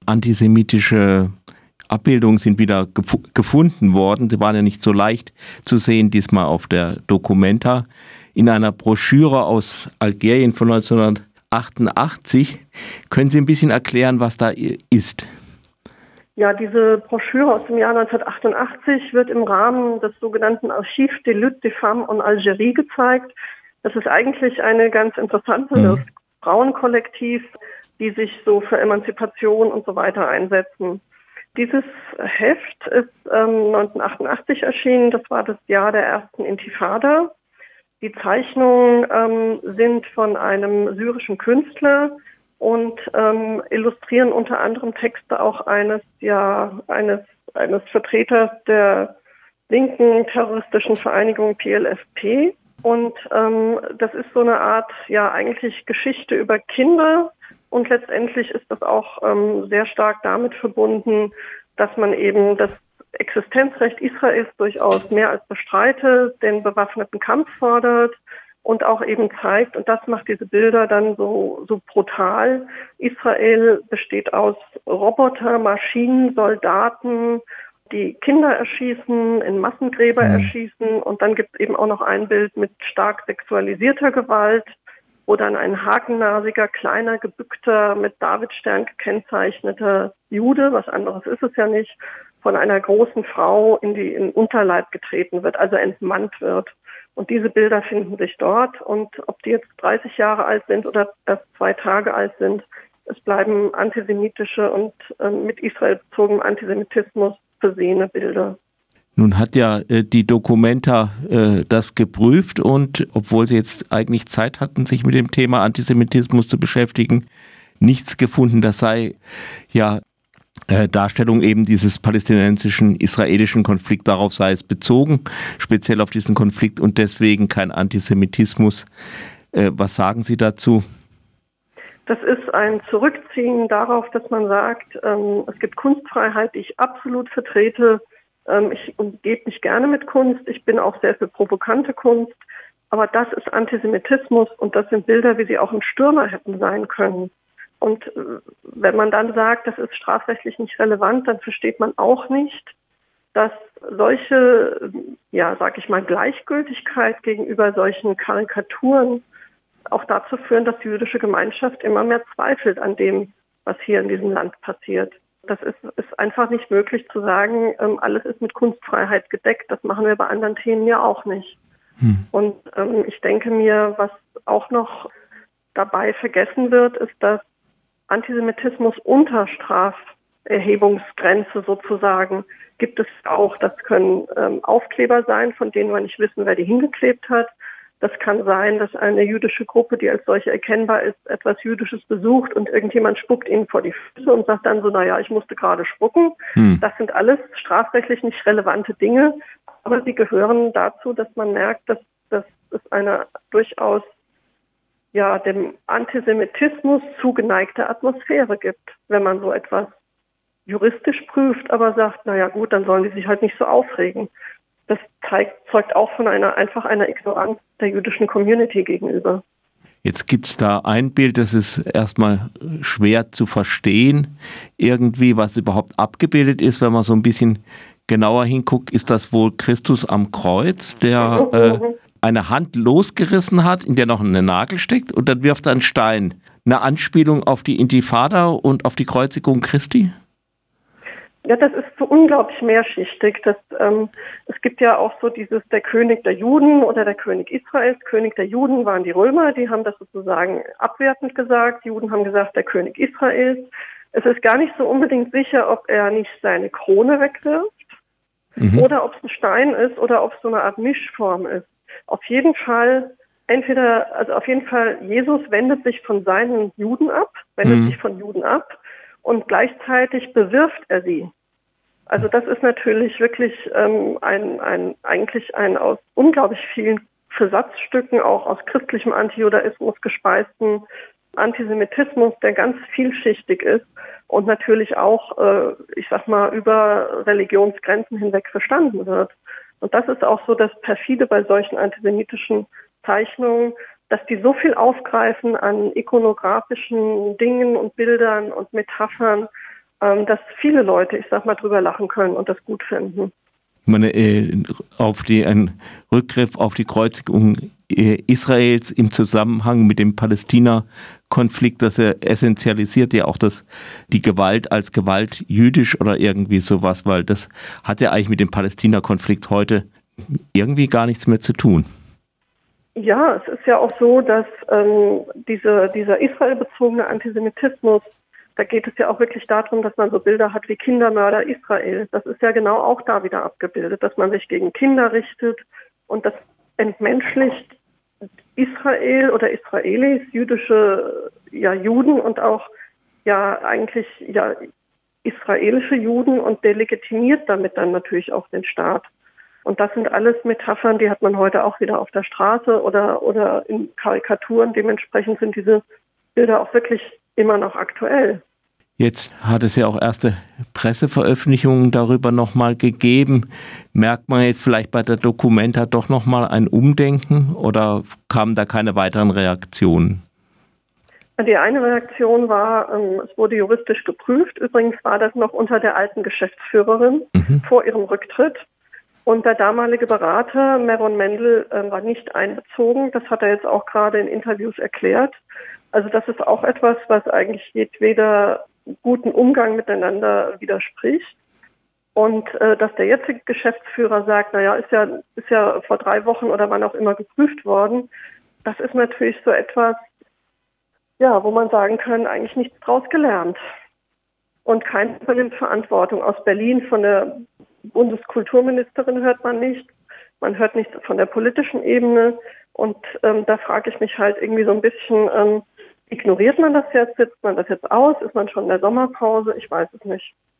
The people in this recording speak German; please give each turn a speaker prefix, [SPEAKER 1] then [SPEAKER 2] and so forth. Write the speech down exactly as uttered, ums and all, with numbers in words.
[SPEAKER 1] Antisemitische Abbildungen sind wieder gef- gefunden worden. Sie waren ja nicht so leicht zu sehen, diesmal auf der Documenta. In einer Broschüre aus Algerien von neunzehnhundertachtundachtzig. Können Sie ein bisschen erklären, was da ist?
[SPEAKER 2] Ja, diese Broschüre aus dem Jahr neunzehnhundertachtundachtzig wird im Rahmen des sogenannten Archives des Luttes des Femmes en Algérie gezeigt. Das ist eigentlich eine ganz interessante mhm. Frauenkollektiv, die sich so für Emanzipation und so weiter einsetzen. Dieses Heft ist ähm, neunzehnhundertachtundachtzig erschienen. Das war das Jahr der ersten Intifada. Die Zeichnungen ähm, sind von einem syrischen Künstler und ähm, illustrieren unter anderem Texte auch eines, ja, eines, eines Vertreters der linken terroristischen Vereinigung P L F P. Und ähm, das ist so eine Art, ja, eigentlich Geschichte über Kinder. Und letztendlich ist das auch ähm, sehr stark damit verbunden, dass man eben das Existenzrecht Israels durchaus mehr als bestreitet, den bewaffneten Kampf fordert und auch eben zeigt, und das macht diese Bilder dann so, so brutal. Israel besteht aus Roboter, Maschinen, Soldaten, die Kinder erschießen, in Massengräber mhm. erschießen, und dann gibt es eben auch noch ein Bild mit stark sexualisierter Gewalt, wo dann ein hakennasiger, kleiner, gebückter, mit Davidstern gekennzeichneter Jude, was anderes ist es ja nicht, von einer großen Frau in die in den Unterleib getreten wird, also entmannt wird. Und diese Bilder finden sich dort, und ob die jetzt dreißig Jahre alt sind oder erst zwei Tage alt sind, es bleiben antisemitische und äh, mit Israel bezogenem Antisemitismus versehene Bilder.
[SPEAKER 1] Nun hat ja äh, die Documenta äh, das geprüft, und obwohl sie jetzt eigentlich Zeit hatten, sich mit dem Thema Antisemitismus zu beschäftigen, nichts gefunden. Das sei ja äh, Darstellung eben dieses palästinensischen, israelischen Konflikts, darauf sei es bezogen, speziell auf diesen Konflikt, und deswegen kein Antisemitismus. Äh, was sagen Sie dazu?
[SPEAKER 2] Das ist ein Zurückziehen darauf, dass man sagt, ähm, es gibt Kunstfreiheit, die ich absolut vertrete. Ähm, ich umgebe mich gerne mit Kunst. Ich bin auch sehr für provokante Kunst. Aber das ist Antisemitismus, und das sind Bilder, wie sie auch ein Stürmer hätten sein können. Und äh, wenn man dann sagt, das ist strafrechtlich nicht relevant, dann versteht man auch nicht, dass solche, ja, sag ich mal, Gleichgültigkeit gegenüber solchen Karikaturen auch dazu führen, dass die jüdische Gemeinschaft immer mehr zweifelt an dem, was hier in diesem Land passiert. Das ist, ist einfach nicht möglich zu sagen, ähm, alles ist mit Kunstfreiheit gedeckt. Das machen wir bei anderen Themen ja auch nicht. Hm. Und ähm, ich denke mir, was auch noch dabei vergessen wird, ist, dass Antisemitismus unter Straferhebungsgrenze sozusagen gibt es auch. Das können ähm, Aufkleber sein, von denen wir nicht wissen, wer die hingeklebt hat. Das kann sein, dass eine jüdische Gruppe, die als solche erkennbar ist, etwas Jüdisches besucht, und irgendjemand spuckt ihnen vor die Füße und sagt dann so, naja, ich musste gerade spucken. Hm. Das sind alles strafrechtlich nicht relevante Dinge, aber sie gehören dazu, dass man merkt, dass, dass es eine durchaus ja dem Antisemitismus zugeneigte Atmosphäre gibt, wenn man so etwas juristisch prüft, aber sagt, naja gut, dann sollen die sich halt nicht so aufregen. Das zeigt, zeugt auch von einer einfach einer Ignoranz der jüdischen Community gegenüber.
[SPEAKER 1] Jetzt gibt es da ein Bild, das ist erstmal schwer zu verstehen, irgendwie, was überhaupt abgebildet ist. Wenn man so ein bisschen genauer hinguckt, ist das wohl Christus am Kreuz, der äh, eine Hand losgerissen hat, in der noch ein Nagel steckt, und dann wirft er einen Stein. Eine Anspielung auf die Intifada und auf die Kreuzigung Christi?
[SPEAKER 2] Ja, das ist so unglaublich mehrschichtig. Das, ähm, es gibt ja auch so dieses, der König der Juden oder der König Israels. König der Juden waren die Römer, die haben das sozusagen abwertend gesagt. Die Juden haben gesagt, der König Israels. Es ist gar nicht so unbedingt sicher, ob er nicht seine Krone wegwirft mhm. oder ob es ein Stein ist oder ob es so eine Art Mischform ist. Auf jeden Fall, entweder, also auf jeden Fall, Jesus wendet sich von seinen Juden ab, wendet mhm. sich von Juden ab, und gleichzeitig bewirft er sie. Also das ist natürlich wirklich ähm, ein, ein eigentlich ein aus unglaublich vielen Versatzstücken, auch aus christlichem Antijudaismus gespeisten Antisemitismus, der ganz vielschichtig ist und natürlich auch, äh, ich sag mal, über Religionsgrenzen hinweg verstanden wird. Und das ist auch so das Perfide bei solchen antisemitischen Zeichnungen, dass die so viel aufgreifen an ikonografischen Dingen und Bildern und Metaphern ähm, dass viele Leute, ich sag mal, drüber lachen können und das gut finden.
[SPEAKER 1] Ich meine, äh, auf die, ein Rückgriff auf die Kreuzigung äh, Israels im Zusammenhang mit dem Palästina-Konflikt, das er essentialisiert ja auch das, die Gewalt als Gewalt jüdisch oder irgendwie sowas, weil das hat ja eigentlich mit dem Palästina-Konflikt heute irgendwie gar nichts mehr zu tun.
[SPEAKER 2] Ja, es ist ja auch so, dass ähm, diese, dieser israelbezogene Antisemitismus, da geht es ja auch wirklich darum, dass man so Bilder hat wie Kindermörder Israel. Das ist ja genau auch da wieder abgebildet, dass man sich gegen Kinder richtet und das entmenschlicht Israel oder Israelis, jüdische ja, Juden und auch ja eigentlich ja israelische Juden und delegitimiert damit dann natürlich auch den Staat. Und das sind alles Metaphern, die hat man heute auch wieder auf der Straße oder, oder in Karikaturen. Dementsprechend sind diese Bilder auch wirklich immer noch aktuell.
[SPEAKER 1] Jetzt hat es ja auch erste Presseveröffentlichungen darüber nochmal gegeben. Merkt man jetzt vielleicht bei der Documenta doch nochmal ein Umdenken oder kamen da keine weiteren Reaktionen?
[SPEAKER 2] Die eine Reaktion war, ähm, es wurde juristisch geprüft. Übrigens war das noch unter der alten Geschäftsführerin mhm. vor ihrem Rücktritt. Und der damalige Berater, Meron Mendel, äh, war nicht einbezogen. Das hat er jetzt auch gerade in Interviews erklärt. Also das ist auch etwas, was eigentlich jedweder guten Umgang miteinander widerspricht. Und äh, dass der jetzige Geschäftsführer sagt, naja, ist ja, ist ja vor drei Wochen oder wann auch immer geprüft worden, das ist natürlich so etwas, ja, wo man sagen kann, eigentlich nichts draus gelernt. Und keiner übernimmt Verantwortung. Aus Berlin von der Bundeskulturministerin hört man nicht. Man hört nichts von der politischen Ebene. Und ähm, da frage ich mich halt irgendwie so ein bisschen, ähm, ignoriert man das jetzt? Sitzt man das jetzt aus? Ist man schon in der Sommerpause? Ich weiß es nicht.